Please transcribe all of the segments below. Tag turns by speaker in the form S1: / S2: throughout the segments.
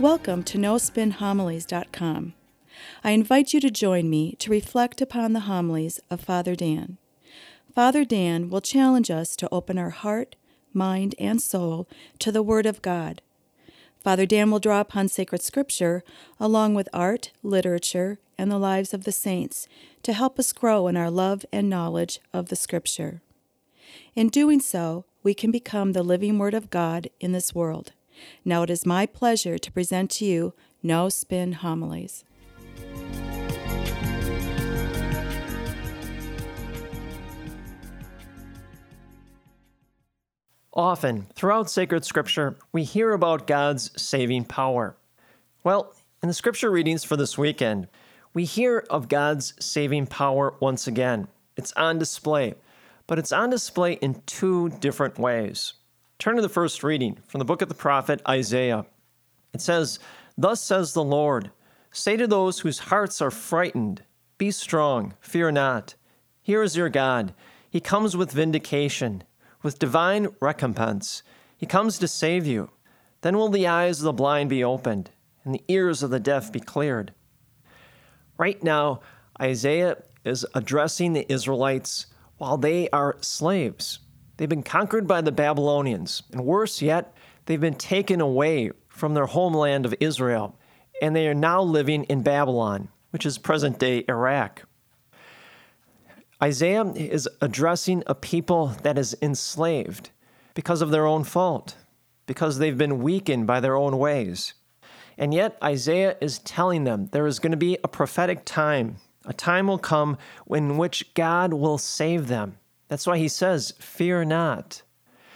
S1: Welcome to NoSpinHomilies.com. I invite you to join me to reflect upon the homilies of Father Dan. Father Dan will challenge us to open our heart, mind, and soul to the Word of God. Father Dan will draw upon sacred scripture along with art, literature, and the lives of the saints to help us grow in our love and knowledge of the scripture. In doing so, we can become the living Word of God in this world. Now it is my pleasure to present to you No Spin Homilies.
S2: Often, throughout sacred scripture, we hear about God's saving power. Well, in the scripture readings for this weekend, we hear of God's saving power once again. It's on display, but it's on display in two different ways. Turn to the first reading from the book of the prophet Isaiah. It says, "Thus says the Lord, say to those whose hearts are frightened, be strong, fear not. Here is your God. He comes with vindication, with divine recompense. He comes to save you. Then will the eyes of the blind be opened, and the ears of the deaf be cleared." Right now, Isaiah is addressing the Israelites while they are slaves. They've been conquered by the Babylonians, and worse yet, they've been taken away from their homeland of Israel, and they are now living in Babylon, which is present-day Iraq. Isaiah is addressing a people that is enslaved because of their own fault, because they've been weakened by their own ways. And yet Isaiah is telling them there is going to be a prophetic time. A time will come in which God will save them. That's why he says, fear not.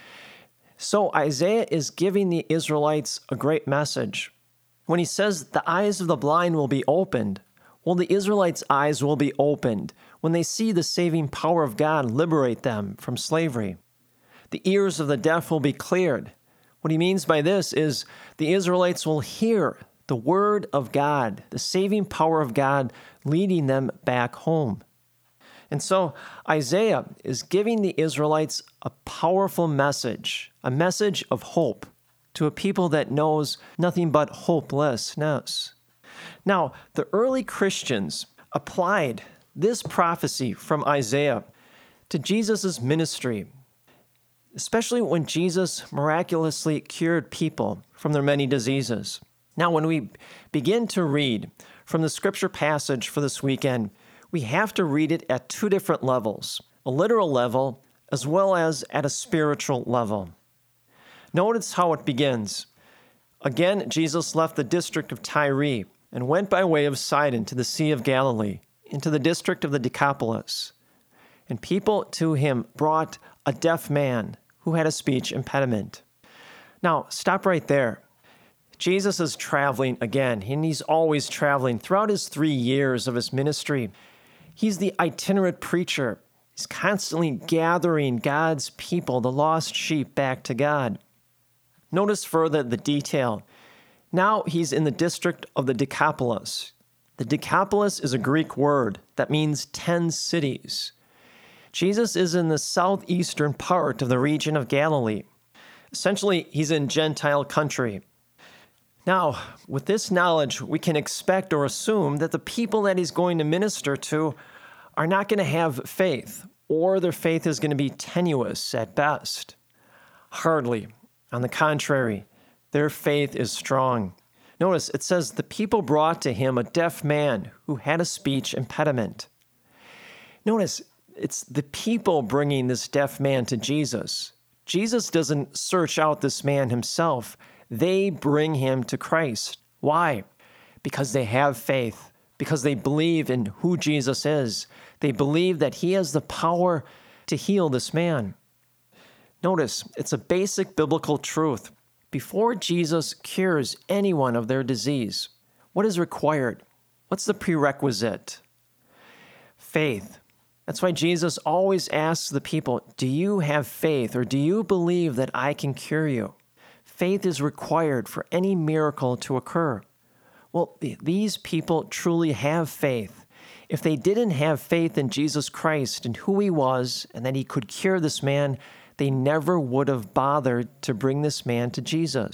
S2: So Isaiah is giving the Israelites a great message. When he says the eyes of the blind will be opened, well, the Israelites' eyes will be opened when they see the saving power of God liberate them from slavery. The ears of the deaf will be cleared. What he means by this is the Israelites will hear the word of God, the saving power of God leading them back home. And so Isaiah is giving the Israelites a powerful message, a message of hope to a people that knows nothing but hopelessness. Now, the early Christians applied this prophecy from Isaiah to Jesus' ministry, especially when Jesus miraculously cured people from their many diseases. Now, when we begin to read from the scripture passage for this weekend, we have to read it at two different levels, a literal level as well as at a spiritual level. Notice how it begins. Again, Jesus left the district of Tyre and went by way of Sidon to the Sea of Galilee, into the district of the Decapolis. And people to him brought a deaf man who had a speech impediment. Now, stop right there. Jesus is traveling again, and he's always traveling throughout his 3 years of his ministry. He's the itinerant preacher. He's constantly gathering God's people, the lost sheep, back to God. Notice further the detail. Now he's in the district of the Decapolis. The Decapolis is a Greek word that means 10 cities. Jesus is in the southeastern part of the region of Galilee. Essentially, he's in Gentile country. Now, with this knowledge, we can expect or assume that the people that he's going to minister to are not going to have faith, or their faith is going to be tenuous at best. Hardly. On the contrary, their faith is strong. Notice it says the people brought to him a deaf man who had a speech impediment. Notice it's the people bringing this deaf man to Jesus. Jesus doesn't search out this man himself. They bring him to Christ. Why? Because they have faith, because they believe in who Jesus is. They believe that he has the power to heal this man. Notice, it's a basic biblical truth. Before Jesus cures anyone of their disease, what is required? What's the prerequisite? Faith. That's why Jesus always asks the people, do you have faith, or do you believe that I can cure you? Faith is required for any miracle to occur. Well, these people truly have faith. If they didn't have faith in Jesus Christ and who he was and that he could cure this man, they never would have bothered to bring this man to Jesus.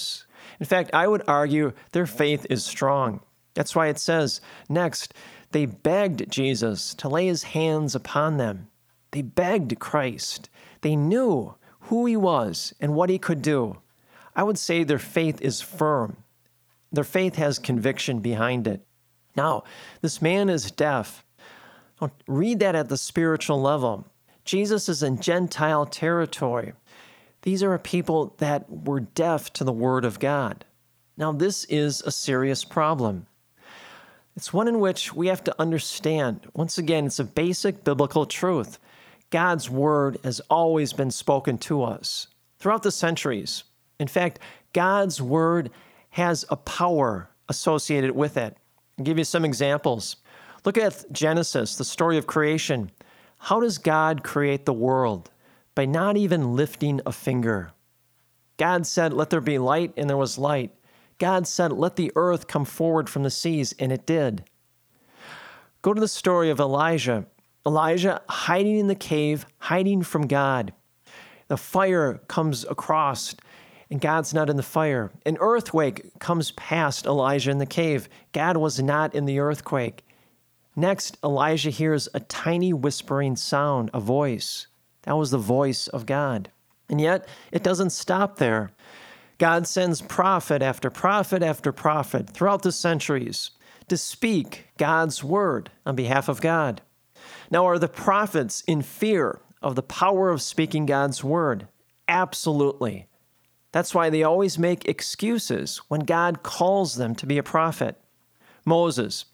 S2: In fact, I would argue their faith is strong. That's why it says, next, they begged Jesus to lay his hands upon them. They begged Christ. They knew who he was and what he could do. I would say their faith is firm. Their faith has conviction behind it. Now, this man is deaf. Read that at the spiritual level. Jesus is in Gentile territory. These are people that were deaf to the word of God. Now, this is a serious problem. It's one in which we have to understand. Once again, it's a basic biblical truth. God's word has always been spoken to us throughout the centuries. In fact, God's word has a power associated with it. I'll give you some examples. Look at Genesis, the story of creation. How does God create the world? By not even lifting a finger. God said, "Let there be light," and there was light. God said, "Let the earth come forward from the seas," and it did. Go to the story of Elijah. Elijah hiding in the cave, hiding from God. The fire comes across, and God's not in the fire. An earthquake comes past Elijah in the cave. God was not in the earthquake. Next, Elijah hears a tiny whispering sound, a voice. That was the voice of God. And yet, it doesn't stop there. God sends prophet after prophet after prophet throughout the centuries to speak God's word on behalf of God. Now, are the prophets in fear of the power of speaking God's word? Absolutely. That's why they always make excuses when God calls them to be a prophet. Moses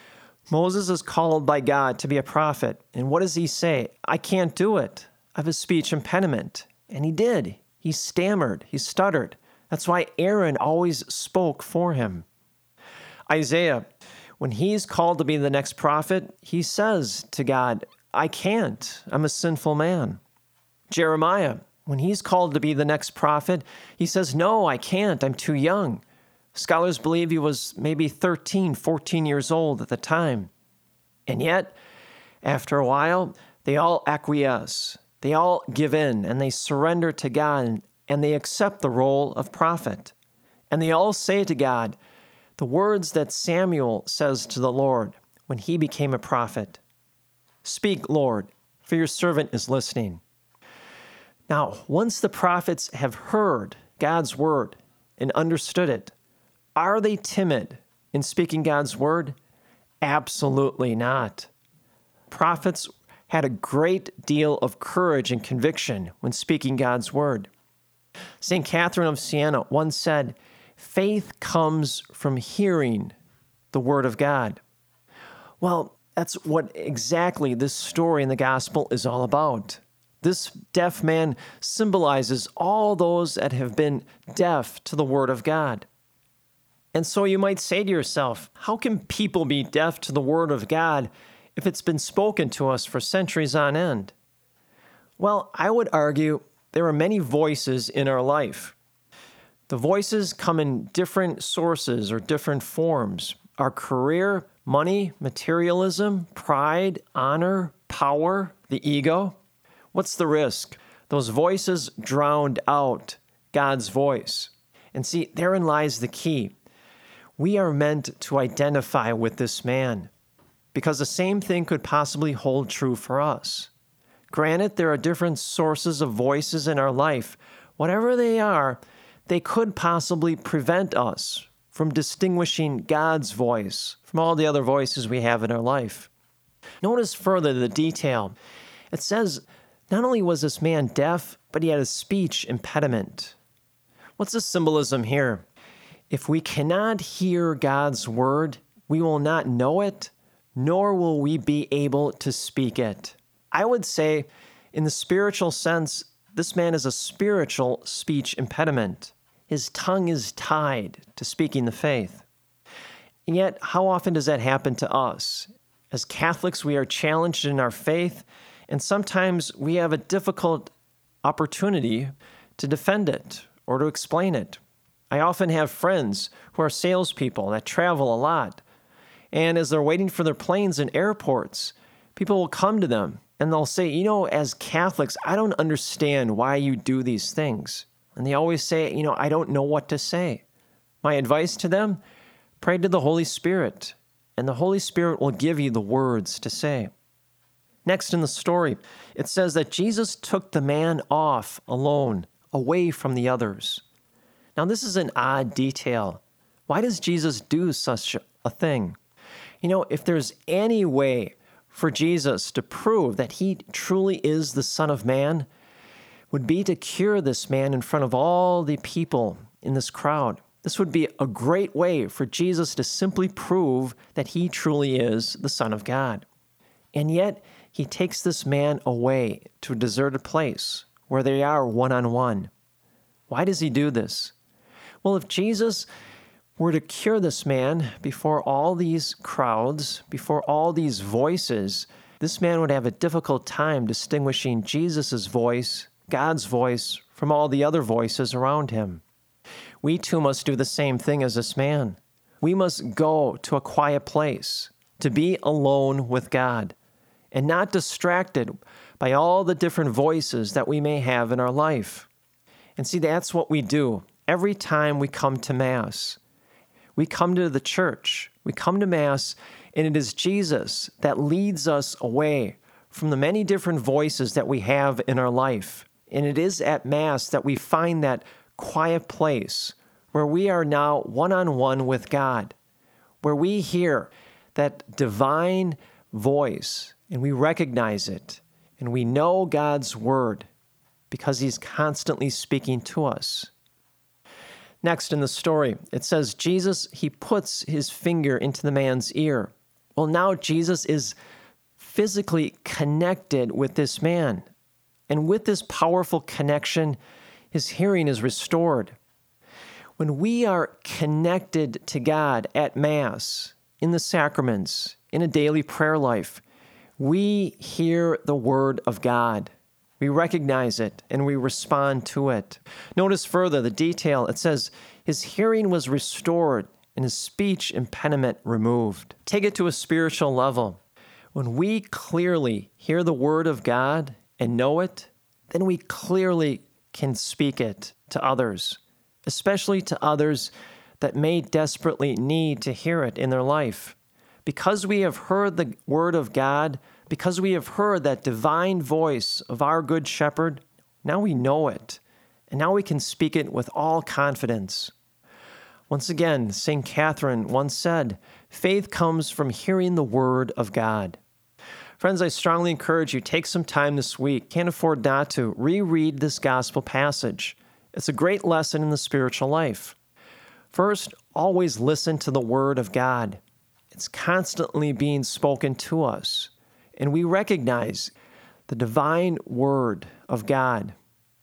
S2: is called by God to be a prophet. And what does he say? "I can't do it. I have a speech impediment." And he did. He stammered. He stuttered. That's why Aaron always spoke for him. Isaiah, when he's called to be the next prophet, he says to God, "I can't. I'm a sinful man." Jeremiah, when he's called to be the next prophet, he says, "No, I can't. I'm too young." Scholars believe he was maybe 13, 14 years old at the time. And yet, after a while, they all acquiesce. They all give in and they surrender to God and they accept the role of prophet. And they all say to God the words that Samuel says to the Lord when he became a prophet. "Speak, Lord, for your servant is listening." Now, once the prophets have heard God's word and understood it, are they timid in speaking God's word? Absolutely not. Prophets had a great deal of courage and conviction when speaking God's word. St. Catherine of Siena once said, "Faith comes from hearing the word of God." Well, that's what exactly this story in the gospel is all about. This deaf man symbolizes all those that have been deaf to the word of God. And so you might say to yourself, how can people be deaf to the word of God if it's been spoken to us for centuries on end? Well, I would argue there are many voices in our life. The voices come in different sources or different forms. Our career, money, materialism, pride, honor, power, the ego. What's the risk? Those voices drowned out God's voice. And see, therein lies the key. We are meant to identify with this man because the same thing could possibly hold true for us. Granted, there are different sources of voices in our life. Whatever they are, they could possibly prevent us from distinguishing God's voice from all the other voices we have in our life. Notice further the detail. It says, not only was this man deaf, but he had a speech impediment. What's the symbolism here? If we cannot hear God's word, we will not know it, nor will we be able to speak it. I would say, in the spiritual sense, this man has a spiritual speech impediment. His tongue is tied to speaking the faith. And yet, how often does that happen to us? As Catholics, we are challenged in our faith, and sometimes we have a difficult opportunity to defend it or to explain it. I often have friends who are salespeople that travel a lot. And as they're waiting for their planes in airports, people will come to them and they'll say, as Catholics, I don't understand why you do these things. And they always say, I don't know what to say. My advice to them, pray to the Holy Spirit, and the Holy Spirit will give you the words to say. Next in the story, it says that Jesus took the man off alone, away from the others. Now, this is an odd detail. Why does Jesus do such a thing? If there's any way for Jesus to prove that he truly is the Son of Man, would be to cure this man in front of all the people in this crowd. This would be a great way for Jesus to simply prove that he truly is the Son of God. And yet, he takes this man away to a deserted place where they are one-on-one. Why does he do this? Well, if Jesus were to cure this man before all these crowds, before all these voices, this man would have a difficult time distinguishing Jesus' voice, God's voice, from all the other voices around him. We too must do the same thing as this man. We must go to a quiet place to be alone with God and not distracted by all the different voices that we may have in our life. And see, that's what we do every time we come to Mass. We come to the church, we come to Mass, and it is Jesus that leads us away from the many different voices that we have in our life. And it is at Mass that we find that quiet place where we are now one-on-one with God, where we hear that divine voice and we recognize it and we know God's word because he's constantly speaking to us. Next in the story, it says Jesus, he puts his finger into the man's ear. Well, now Jesus is physically connected with this man. And with this powerful connection, his hearing is restored. When we are connected to God at Mass, in the sacraments, in a daily prayer life, we hear the word of God. We recognize it and we respond to it. Notice further the detail. It says, his hearing was restored and his speech impediment removed. Take it to a spiritual level. When we clearly hear the word of God and know it, then we clearly can speak it to others, especially to others that may desperately need to hear it in their life. Because we have heard the word of God, because we have heard that divine voice of our Good Shepherd, now we know it, and now we can speak it with all confidence. Once again, St. Catherine once said, faith comes from hearing the word of God. Friends, I strongly encourage you, take some time this week, can't afford not to, reread this gospel passage. It's a great lesson in the spiritual life. First, always listen to the word of God. It's constantly being spoken to us. And we recognize the divine word of God.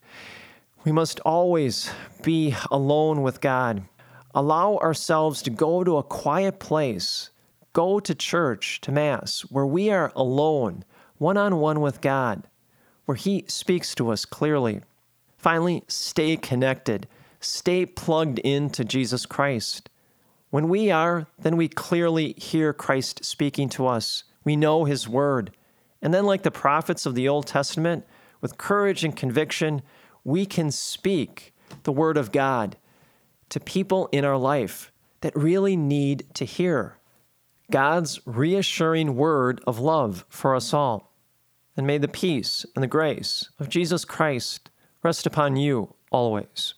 S2: We must always be alone with God. Allow ourselves to go to a quiet place, go to church, to Mass, where we are alone, one-on-one with God, where he speaks to us clearly. Finally, stay connected. Stay plugged into Jesus Christ. When we are, then we clearly hear Christ speaking to us. We know his word. And then like the prophets of the Old Testament, with courage and conviction, we can speak the word of God to people in our life that really need to hear God's reassuring word of love for us all. And may the peace and the grace of Jesus Christ rest upon you always.